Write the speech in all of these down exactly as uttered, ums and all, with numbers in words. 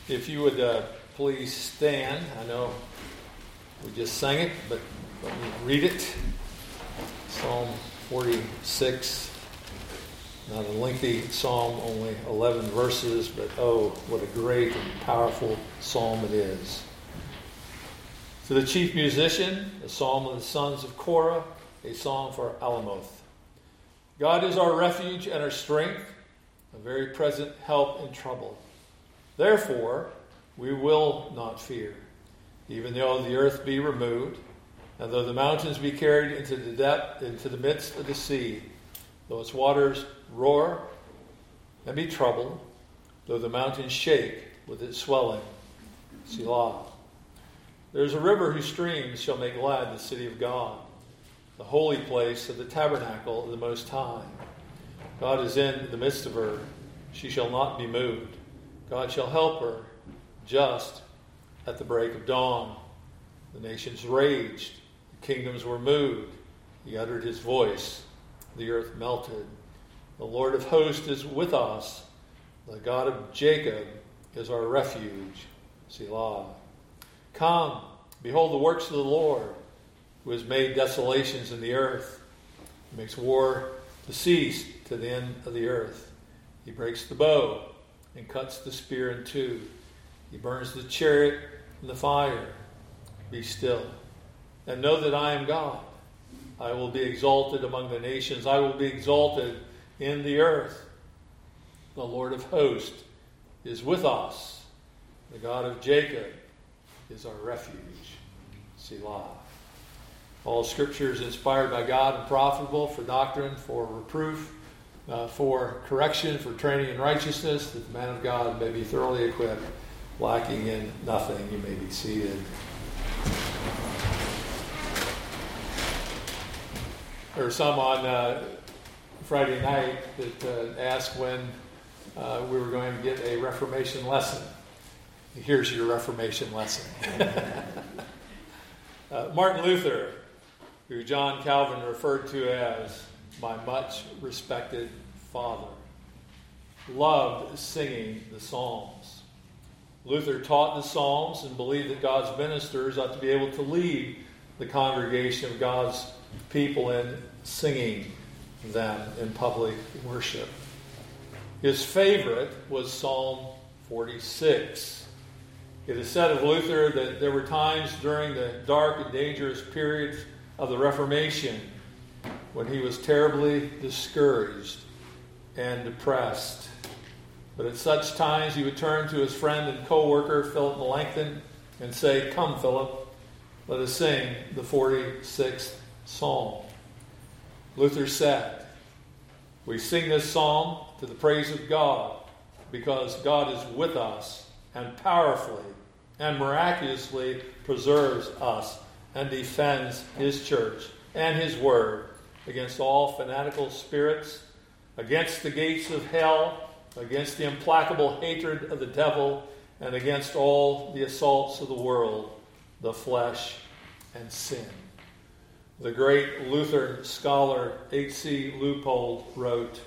If you would uh, please stand. I know we just sang it, but let me read it. Psalm forty-six. Not a lengthy psalm, only eleven verses, but oh, what a great and powerful psalm it is. To the chief musician, a psalm of the sons of Korah, a song for Alamoth. God is our refuge and our strength, a very present help in trouble. Therefore, we will not fear, even though the earth be removed, and though the mountains be carried into the depth, into the midst of the sea, though its waters roar and be troubled, though the mountains shake with its swelling. Selah. There is a river whose streams shall make glad the city of God, the holy place of the tabernacle of the Most High. God is in the midst of her. She shall not be moved. God shall help her just at the break of dawn. The nations raged. The kingdoms were moved. He uttered his voice. The earth melted. The Lord of hosts is with us. The God of Jacob is our refuge. Selah. Come, behold the works of the Lord, who has made desolations in the earth. He makes war to cease to the end of the earth. He breaks the bow and cuts the spear in two. He burns the chariot in the fire. Be still, and know that I am God. I will be exalted among the nations. I will be exalted in the earth. The Lord of hosts is with us. The God of Jacob is our refuge. Selah. All Scripture is inspired by God and profitable for doctrine, for reproof, uh, for correction, for training in righteousness, that the man of God may be thoroughly equipped, lacking in nothing. You may be seated. There were some on uh, Friday night that uh, asked when uh, we were going to get a Reformation lesson. Here's your Reformation lesson. uh, Martin Luther, who John Calvin referred to as my much respected father, loved singing the Psalms. Luther taught the Psalms and believed that God's ministers ought to be able to lead the congregation of God's people in singing them in public worship. His favorite was Psalm forty-six. It is said of Luther that there were times during the dark and dangerous periods of the Reformation when he was terribly discouraged and depressed. But at such times he would turn to his friend and co-worker Philip Melanchthon and say, "Come, Philip, let us sing the forty-sixth Psalm." Luther said, "We sing this psalm to the praise of God because God is with us and powerfully and miraculously preserves us and defends his church and his word against all fanatical spirits, against the gates of hell, against the implacable hatred of the devil, and against all the assaults of the world, the flesh, and sin." The great Lutheran scholar H C Leupold wrote,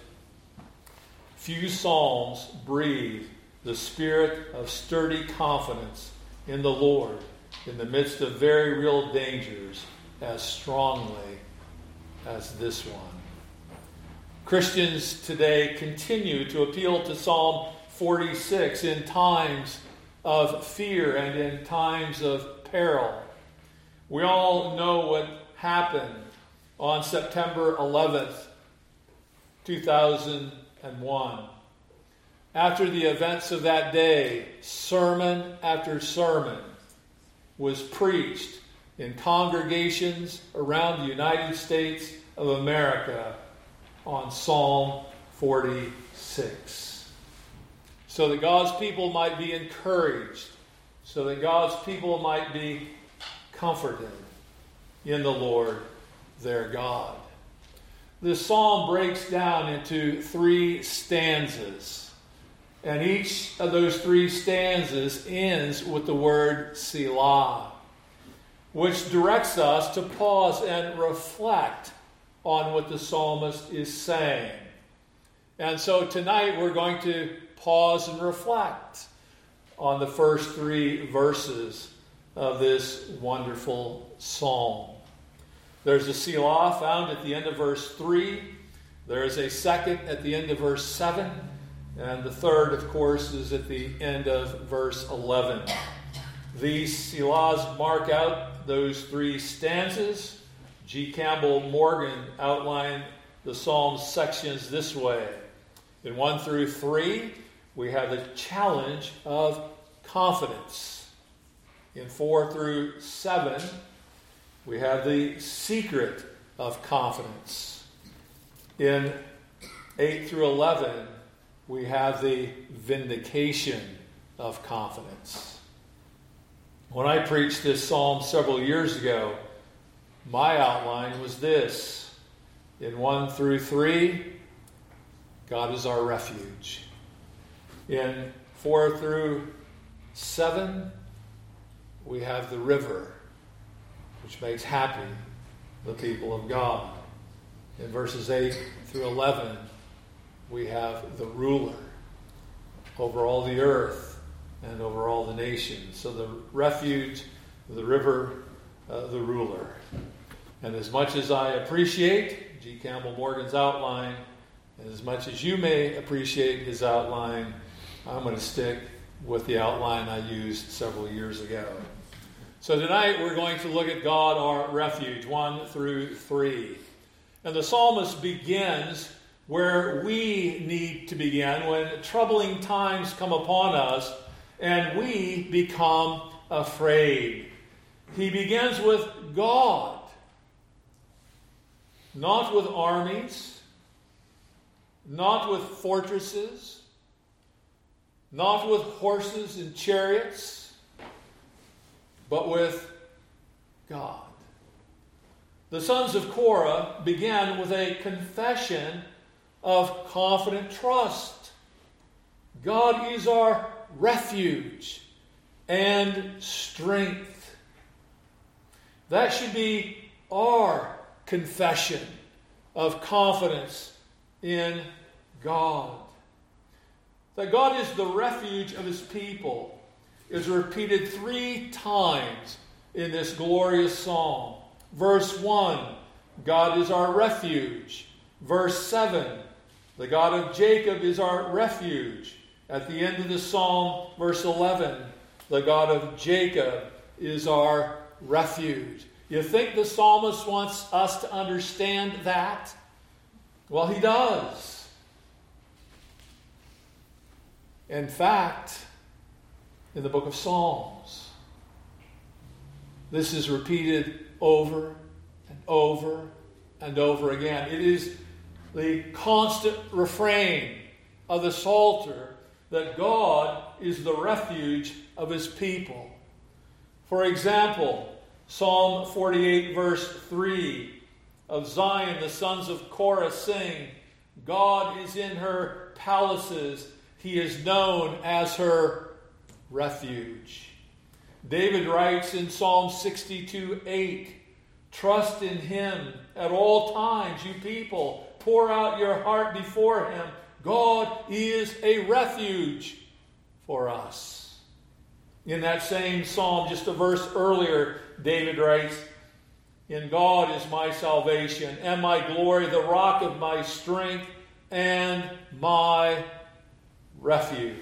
"Few psalms breathe the spirit of sturdy confidence in the Lord in the midst of very real dangers as strongly as this one." Christians today continue to appeal to Psalm forty-six in times of fear and in times of peril. We all know what happened on September eleventh, two thousand one. After the events of that day, sermon after sermon was preached in congregations around the United States of America on Psalm forty-six. So that God's people might be encouraged, so that God's people might be comforted in the Lord their God. This psalm breaks down into three stanzas, and each of those three stanzas ends with the word Selah, which directs us to pause and reflect on what the psalmist is saying. And so tonight we're going to pause and reflect on the first three verses of this wonderful psalm. There's a Selah found at the end of verse three. There is a second at the end of verse seven. And the third, of course, is at the end of verse eleven. These Selahs mark out those three stanzas. G. Campbell Morgan outlined the Psalms sections this way. In one through three, we have the challenge of confidence. In four through seven, we have the secret of confidence. In eight through eleven, we have the vindication of confidence. When I preached this psalm several years ago, my outline was this. In one through three, God is our refuge. In four through seven, we have the river, which makes happy the people of God. In verses eight through eleven, we have the ruler over all the earth and over all the nations. So the refuge, the river, uh, the ruler. And as much as I appreciate G. Campbell Morgan's outline, and as much as you may appreciate his outline, I'm going to stick with the outline I used several years ago. So tonight we're going to look at God, our refuge, one through three. And the psalmist begins where we need to begin when troubling times come upon us and we become afraid. He begins with God, not with armies, not with fortresses, not with horses and chariots, but with God. The sons of Korah began with a confession of confident trust. God is our refuge and strength. That should be our confession of confidence in God. That God is the refuge of his people is repeated three times in this glorious psalm. Verse one, God is our refuge. Verse seven, the God of Jacob is our refuge. At the end of the psalm, verse eleven, the God of Jacob is our refuge. You think the psalmist wants us to understand that? Well, he does. In fact, in the book of Psalms, this is repeated over and over and over again. It is the constant refrain of the Psalter that God is the refuge of his people. For example, Psalm forty-eight, verse three, of Zion, the sons of Korah sing, God is in her palaces, he is known as her refuge. David writes in Psalm sixty-two, eight, trust in him at all times, you people. Pour out your heart before him. God is a refuge for us. In that same psalm, just a verse earlier, David writes, in God is my salvation and my glory, the rock of my strength and my refuge.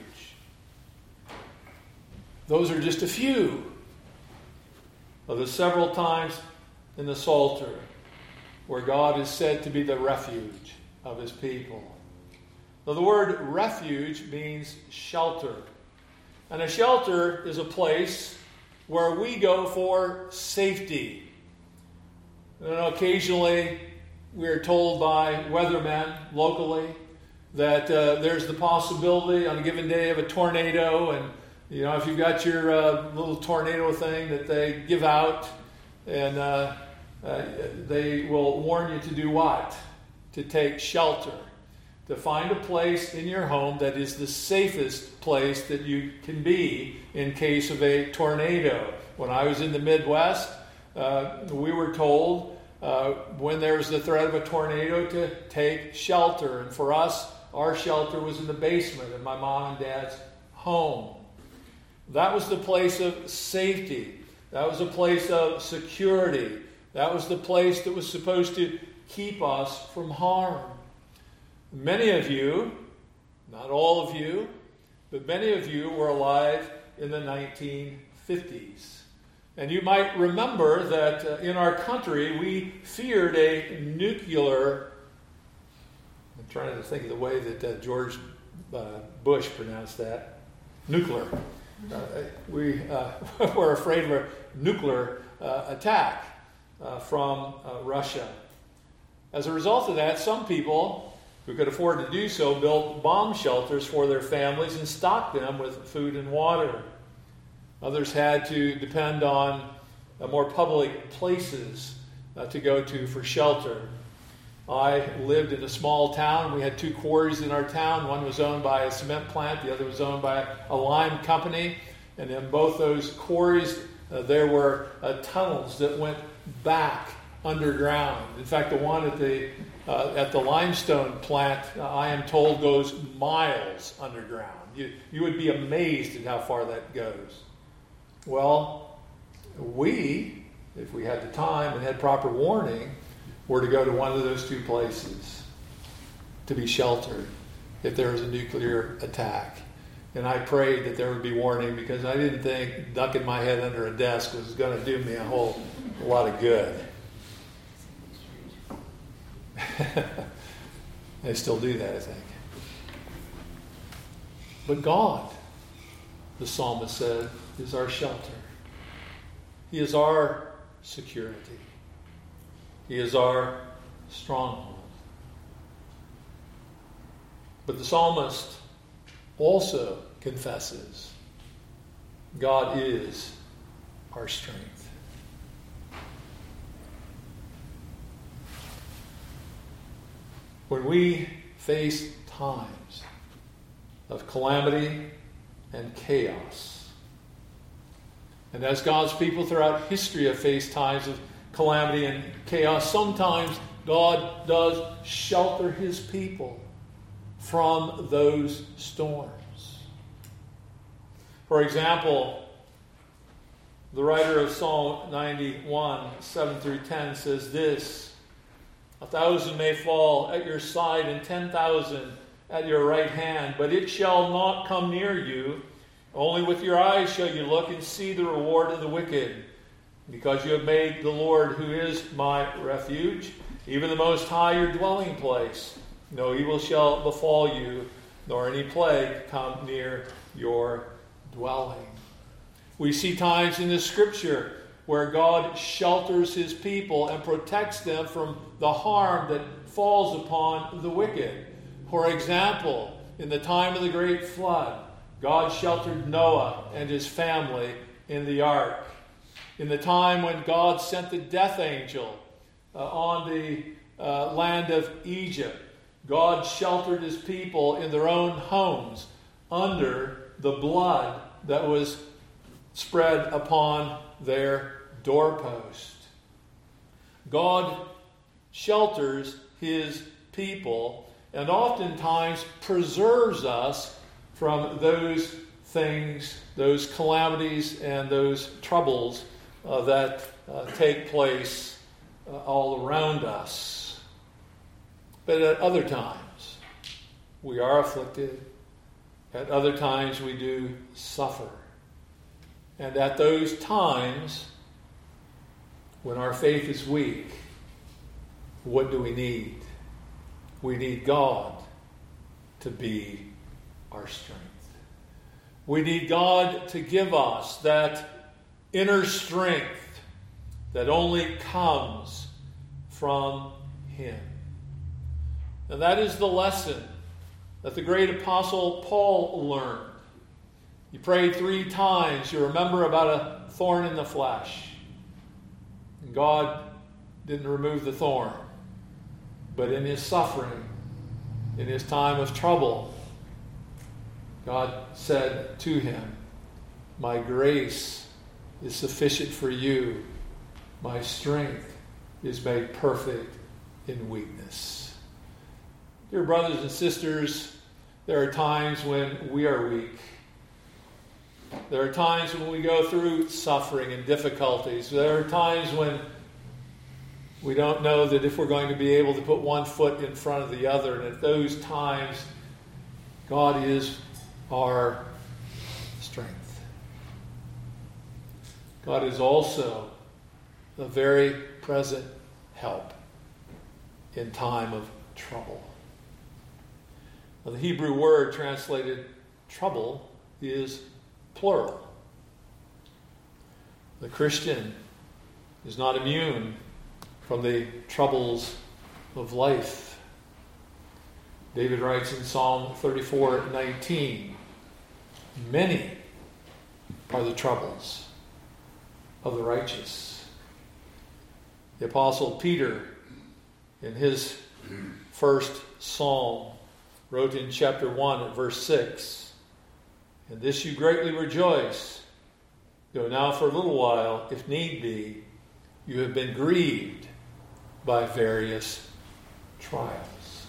Those are just a few of the several times in the Psalter where God is said to be the refuge of his people. Now, the word refuge means shelter. And a shelter is a place where we go for safety. You know, occasionally we are told by weathermen locally that uh, there's the possibility on a given day of a tornado, and you know, if you've got your uh, little tornado thing that they give out, and uh, uh, they will warn you to do what? To take shelter. To find a place in your home that is the safest place that you can be in case of a tornado. When I was in the Midwest, uh, we were told uh, when there's the threat of a tornado to take shelter. And for us, our shelter was in the basement of my mom and dad's home. That was the place of safety. That was a place of security. That was the place that was supposed to keep us from harm. Many of you, not all of you, but many of you were alive in the nineteen fifties. And you might remember that uh, in our country we feared a nuclear, I'm trying to think of the way that uh, George uh, Bush pronounced that, nuclear. Uh, we uh, were afraid of a nuclear uh, attack uh, from uh, Russia. As a result of that, some people who could afford to do so built bomb shelters for their families and stocked them with food and water. Others had to depend on uh, more public places uh, to go to for shelter. I lived in a small town. We had two quarries in our town. One was owned by a cement plant. The other was owned by a lime company. And in both those quarries, uh, there were uh, tunnels that went back underground. In fact, the one at the uh, at the limestone plant, uh, I am told, goes miles underground. You, you would be amazed at how far that goes. Well, we, if we had the time and had proper warning, were to go to one of those two places to be sheltered if there was a nuclear attack. And I prayed that there would be warning because I didn't think ducking my head under a desk was going to do me a whole lot of good. They still do that, I think. But God, the psalmist said, is our shelter. He is our security. He is our stronghold. But the psalmist also confesses God is our strength. When we face times of calamity and chaos, and as God's people throughout history have faced times of calamity and chaos, sometimes God does shelter his people from those storms. For example, the writer of Psalm ninety-one, seven through ten says this: "A thousand may fall at your side and ten thousand at your right hand, but it shall not come near you. Only with your eyes shall you look and see the reward of the wicked. Because you have made the Lord, who is my refuge, even the Most High, your dwelling place. No evil shall befall you, nor any plague come near your dwelling." We see times in the Scripture where God shelters his people and protects them from the harm that falls upon the wicked. For example, in the time of the great flood, God sheltered Noah and his family in the ark. In the time when God sent the death angel uh, on the uh, land of Egypt, God sheltered his people in their own homes under the blood that was spread upon their doorpost. God shelters his people and oftentimes preserves us from those things, those calamities, and those troubles uh, that uh, take place uh, all around us. But at other times, we are afflicted. At other times, we do suffer. And at those times, when our faith is weak, what do we need? We need God to be our strength. We need God to give us that inner strength that only comes from him. And that is the lesson that the great apostle Paul learned. He prayed three times. You remember about a thorn in the flesh. And God didn't remove the thorn. But in his suffering, in his time of trouble, God said to him, "My grace is sufficient for you. My strength is made perfect in weakness." Dear brothers and sisters, there are times when we are weak. There are times when we go through suffering and difficulties. There are times when we don't know that if we're going to be able to put one foot in front of the other. And at those times, God is our strength. God is also a very present help in time of trouble. Now, the Hebrew word translated trouble is plural. The Christian is not immune from the troubles of life. David writes in Psalm thirty-four nineteen, many are the troubles of the righteous. The Apostle Peter, in his first psalm, wrote in chapter one at verse six, "In this you greatly rejoice, though now for a little while, if need be, you have been grieved by various trials."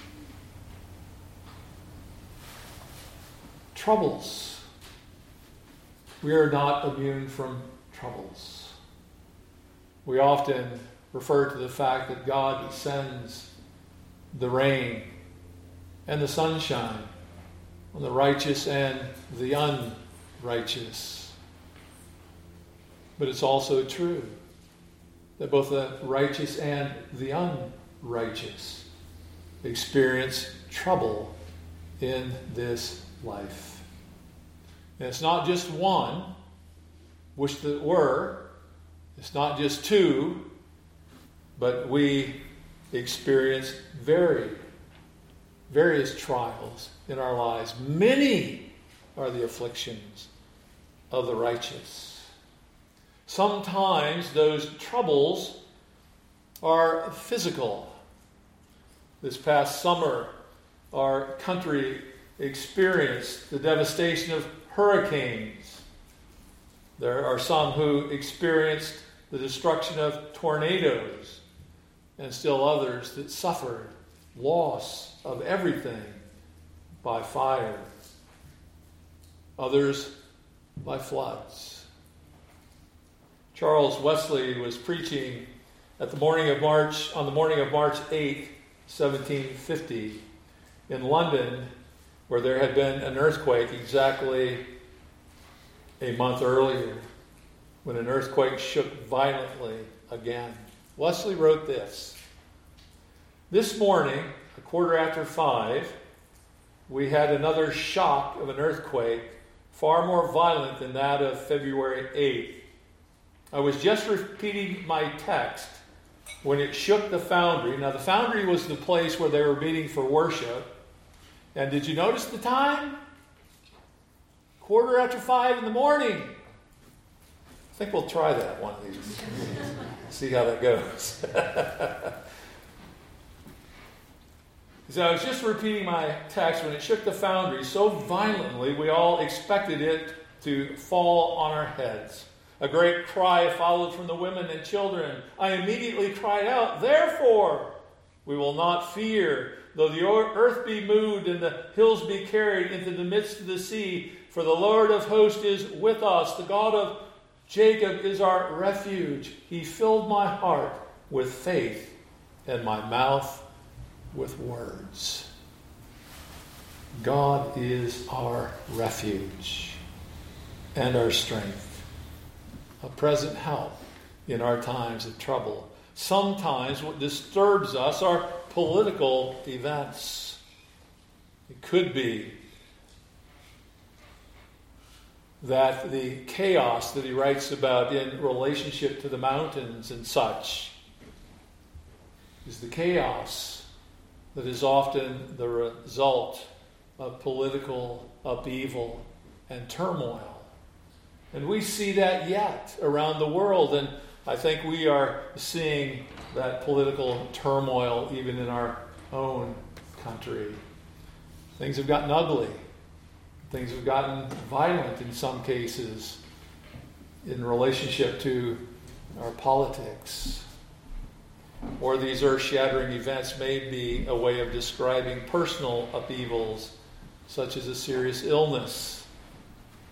Troubles. We are not immune from troubles. We often refer to the fact that God sends the rain and the sunshine on the righteous and the unrighteous. But it's also true that both the righteous and the unrighteous experience trouble in this life. And it's not just one, wish that it were. It's not just two, but we experience very, various trials in our lives. Many are the afflictions of the righteous. Sometimes those troubles are physical. This past summer, our country experienced the devastation of hurricanes. There are some who experienced the destruction of tornadoes, and still others that suffered loss of everything by fire. Others by floods. Charles Wesley was preaching at the morning of March, on the morning of March eighth, seventeen fifty, in London, where there had been an earthquake exactly a month earlier, when an earthquake shook violently again. Wesley wrote this: "This morning, a quarter after five, we had another shock of an earthquake, far more violent than that of February eighth. I was just repeating my text when it shook the foundry." Now, the foundry was the place where they were meeting for worship. And did you notice the time? Quarter after five in the morning. I think we'll try that one of these. See how that goes. So I was just repeating my text when it shook the foundry so violently we all expected it to fall on our heads. A great cry followed from the women and children. I immediately cried out, "Therefore, we will not fear, though the earth be moved and the hills be carried into the midst of the sea. For the Lord of hosts is with us. The God of Jacob is our refuge. He filled my heart with faith and my mouth with words." God is our refuge and our strength, a present help in our times of trouble. Sometimes what disturbs us are political events. It could be that the chaos that he writes about in relationship to the mountains and such is the chaos that is often the result of political upheaval and turmoil. And we see that yet around the world, and I think we are seeing that political turmoil even in our own country. Things have gotten ugly. Things have gotten violent in some cases in relationship to our politics. Or these earth-shattering events may be a way of describing personal upheavals, such as a serious illness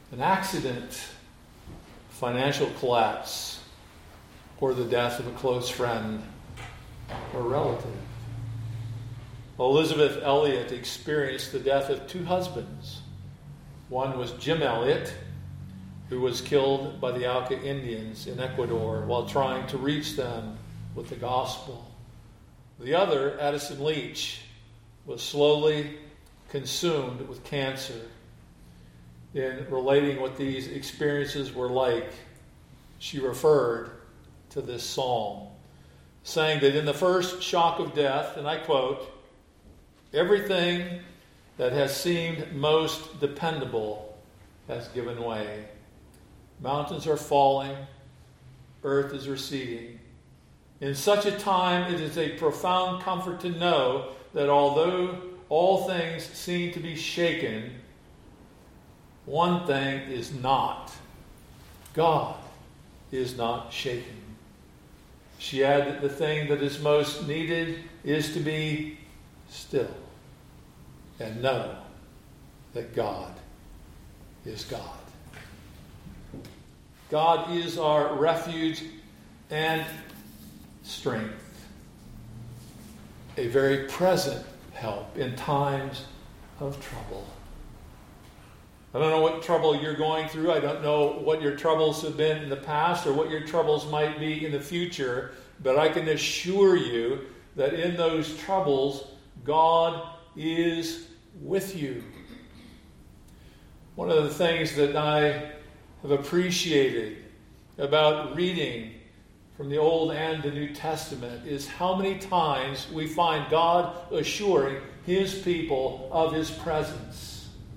an accident, financial collapse, or the death of a close friend or relative. Elizabeth Elliot experienced the death of two husbands. One was Jim Elliot, who was killed by the Auca Indians in Ecuador while trying to reach them with the gospel. The other, Addison Leach, was slowly consumed with cancer. In relating what these experiences were like, she referred to this psalm, saying that in the first shock of death, and I quote, "Everything that has seemed most dependable has given way. Mountains are falling, earth is receding. In such a time, it is a profound comfort to know that although all things seem to be shaken, one thing is not. God is not shaken." She added that the thing that is most needed is to be still and know that God is God. God is our refuge and strength, a very present help in times of trouble. I don't know what trouble you're going through. I don't know what your troubles have been in the past or what your troubles might be in the future, but I can assure you that in those troubles, God is with you. One of the things that I have appreciated about reading from the Old and the New Testament is how many times we find God assuring His people of His presence.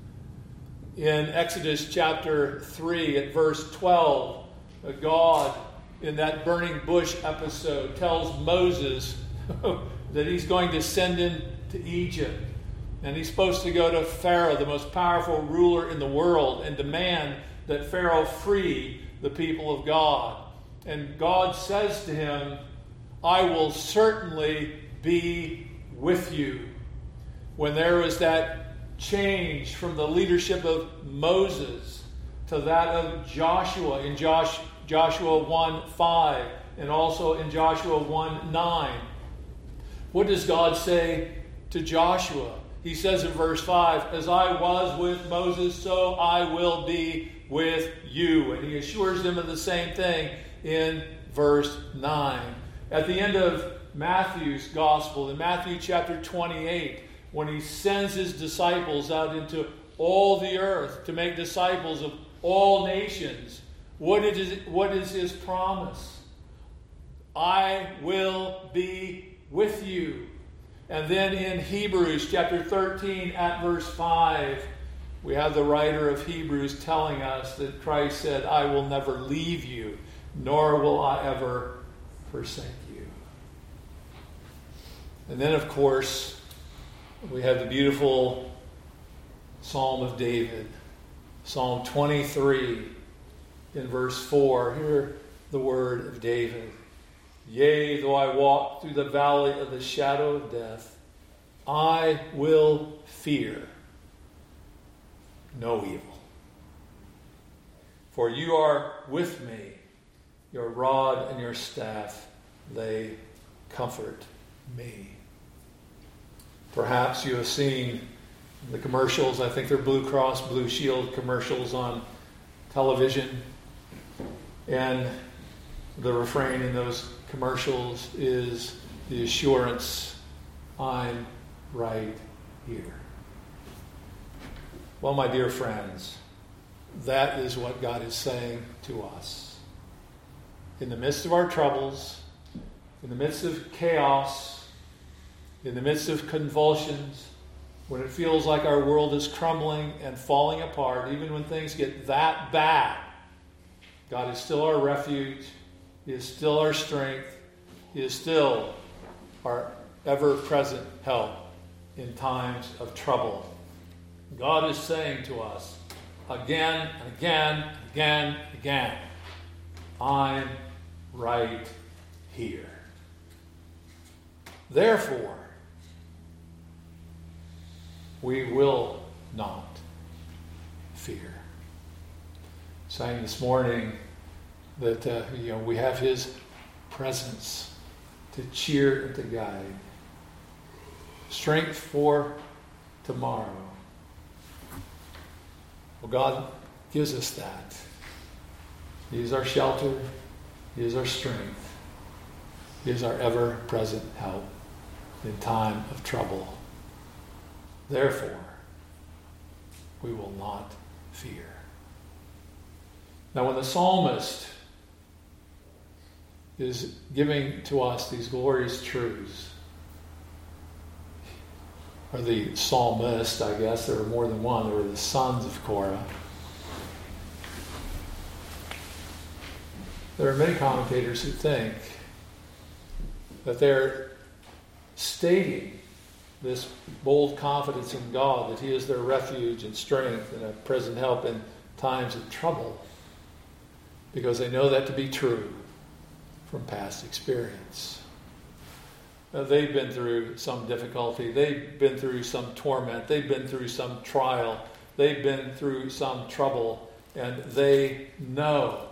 In Exodus chapter three at verse twelve, God, in that burning bush episode, tells Moses that he's going to send him to Egypt. And he's supposed to go to Pharaoh, the most powerful ruler in the world, and demand that Pharaoh free the people of God. And God says to him, "I will certainly be with you." When there was that change from the leadership of Moses to that of Joshua in Josh, Joshua one five and also in Joshua one nine. What does God say to Joshua? He says in verse five, "As I was with Moses, so I will be with you." And he assures them of the same thing in verse nine. At the end of Matthew's gospel, in Matthew chapter twenty-eight, when he sends his disciples out into all the earth to make disciples of all nations, what is, what is his promise? "I will be with you." And then in Hebrews chapter thirteen at verse five, we have the writer of Hebrews telling us that Christ said, "I will never leave you, nor will I ever forsake you." And then, of course, we have the beautiful Psalm of David, Psalm twenty-three, in verse four. Hear the word of David. "Yea, though I walk through the valley of the shadow of death, I will fear no evil. For you are with me, your rod and your staff, they comfort me." Perhaps you have seen the commercials. I think they're Blue Cross Blue Shield commercials on television. And the refrain in those commercials is the assurance, "I'm right here." Well, my dear friends, that is what God is saying to us. In the midst of our troubles, in the midst of chaos, in the midst of convulsions, when it feels like our world is crumbling and falling apart, even when things get that bad, God is still our refuge. He is still our strength. He is still our ever-present help in times of trouble. God is saying to us again and again and again and again, "I'm right here." Therefore, we will not fear. sang this morning that uh, you know we have His presence to cheer and to guide. Strength for tomorrow. Well, God gives us that. He is our shelter. He is our strength. He is our ever-present help in time of trouble. Therefore, we will not fear. Now, when the psalmist is giving to us these glorious truths, or the psalmist, I guess, there were more than one, there were the sons of Korah. There are many commentators who think that they're stating this bold confidence in God, that He is their refuge and strength and a present help in times of trouble, because they know that to be true from past experience. Uh, they've been through some difficulty. They've been through some torment. They've been through some trial. They've been through some trouble. And they know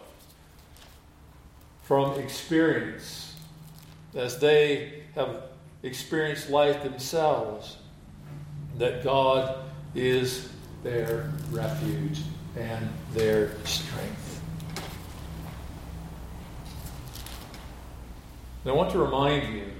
from experience, as they have experienced life themselves, that God is their refuge and their strength. And I want to remind you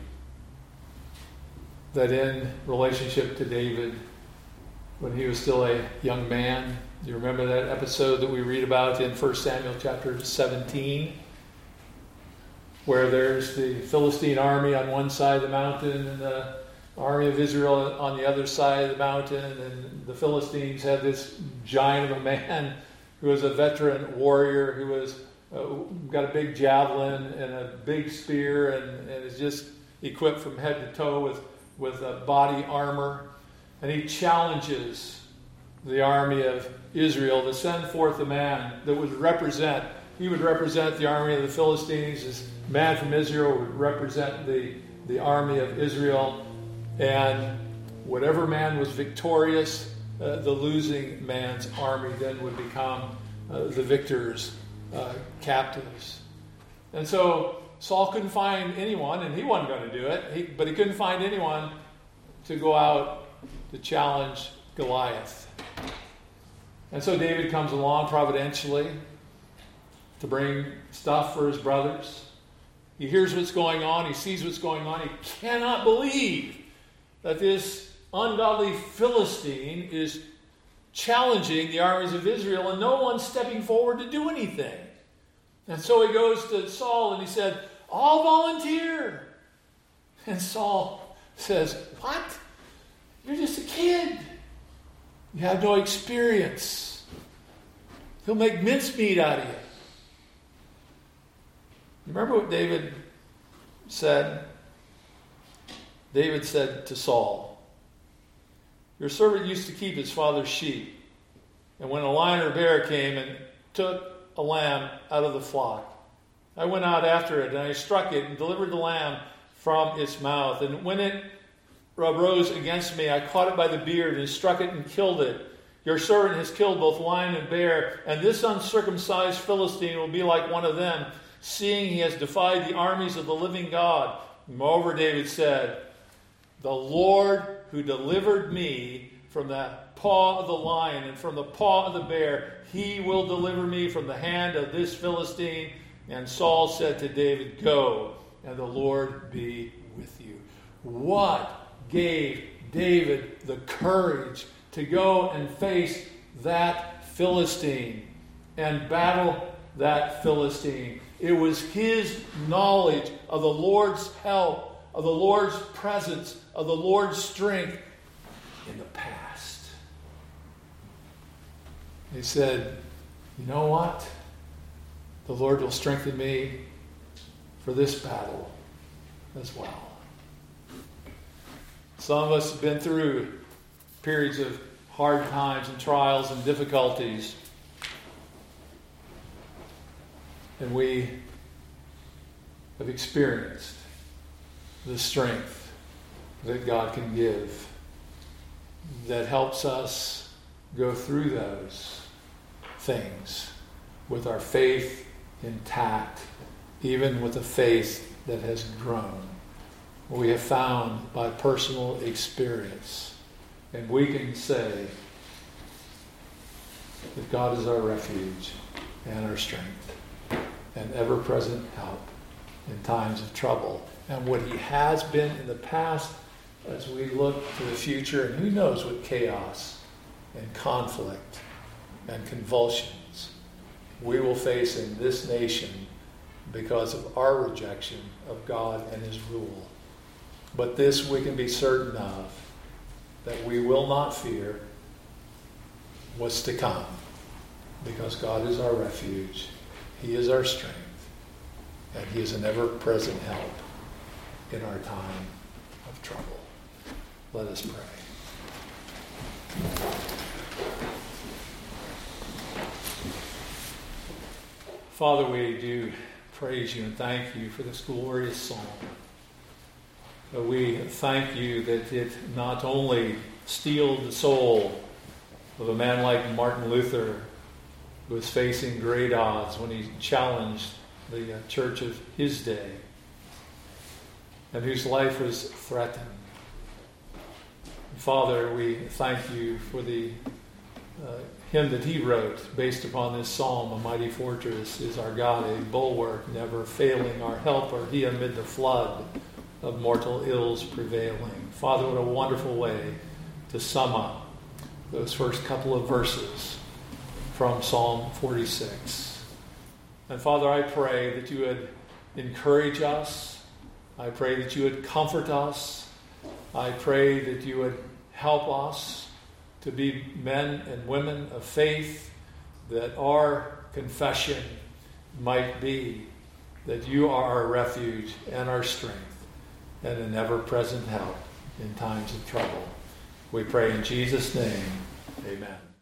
that in relationship to David, when he was still a young man, do you remember that episode that we read about in First Samuel chapter seventeen? Where there's the Philistine army on one side of the mountain and the army of Israel on the other side of the mountain, and the Philistines had this giant of a man who was a veteran warrior who was uh, got a big javelin and a big spear and, and is just equipped from head to toe with, with a body armor. And he challenges the army of Israel to send forth a man that would represent He would represent the army of the Philistines. This man from Israel would represent the, the army of Israel. And whatever man was victorious, uh, the losing man's army then would become uh, the victor's uh, captives. And so Saul couldn't find anyone, and he wasn't going to do it, he, but he couldn't find anyone to go out to challenge Goliath. And so David comes along providentially to bring stuff for his brothers. He hears what's going on. He sees what's going on. He cannot believe that this ungodly Philistine is challenging the armies of Israel and no one's stepping forward to do anything. And so he goes to Saul and he said, "I'll volunteer." And Saul says, "What? You're just a kid. You have no experience. He'll make mincemeat out of you." Remember what David said? David said to Saul, "Your servant used to keep his father's sheep, and when a lion or bear came and took a lamb out of the flock, I went out after it, and I struck it and delivered the lamb from its mouth. And when it arose against me, I caught it by the beard and struck it and killed it. Your servant has killed both lion and bear, and this uncircumcised Philistine will be like one of them, seeing he has defied the armies of the living God." Moreover, David said, "The Lord who delivered me from the paw of the lion and from the paw of the bear, He will deliver me from the hand of this Philistine." And Saul said to David, "Go, and the Lord be with you." What gave David the courage to go and face that Philistine and battle that Philistine? It was his knowledge of the Lord's help, of the Lord's presence, of the Lord's strength in the past. He said, "You know what? The Lord will strengthen me for this battle as well." Some of us have been through periods of hard times and trials and difficulties. And we have experienced the strength that God can give that helps us go through those things with our faith intact, even with a faith that has grown. We have found by personal experience, and we can say that God is our refuge and our strength and ever-present help in times of trouble. And what he has been in the past, as we look to the future, and who knows what chaos and conflict and convulsions we will face in this nation because of our rejection of God and his rule. But this we can be certain of, that we will not fear what's to come, because God is our refuge, he is our strength, and he is an ever-present help in our time of trouble. Let us pray. Father, we do praise you and thank you for this glorious psalm. But we thank you that it not only steeled the soul of a man like Martin Luther, who was facing great odds when he challenged the uh, church of his day, and whose life was threatened. Father, we thank you for the uh, hymn that he wrote based upon this psalm. A mighty fortress is our God, a bulwark never failing, our helper, he amid the flood of mortal ills prevailing. Father, what a wonderful way to sum up those first couple of verses from Psalm forty-six. And Father, I pray that you would encourage us. I pray that you would comfort us. I pray that you would help us to be men and women of faith, that our confession might be that you are our refuge and our strength and an ever-present help in times of trouble. We pray in Jesus' name, amen.